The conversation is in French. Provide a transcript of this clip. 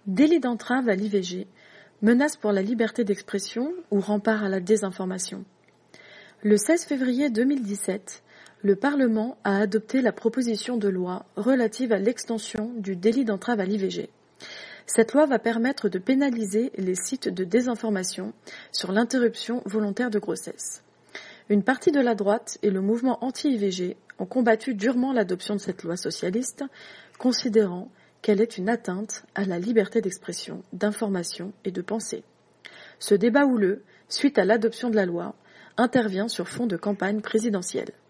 Délit d'entrave à l'IVG, menace pour la liberté d'expression ou rempart à la désinformation. Le 16 février 2017, le Parlement a adopté la proposition de loi relative à l'extension du délit d'entrave à l'IVG. Cette loi va permettre de pénaliser les sites de désinformation sur l'interruption volontaire de grossesse. Une partie de la droite et le mouvement anti-IVG ont combattu durement l'adoption de cette loi socialiste, considérant qu'elle est une atteinte à la liberté d'expression, d'information et de pensée. Ce débat houleux, suite à l'adoption de la loi, intervient sur fond de campagne présidentielle.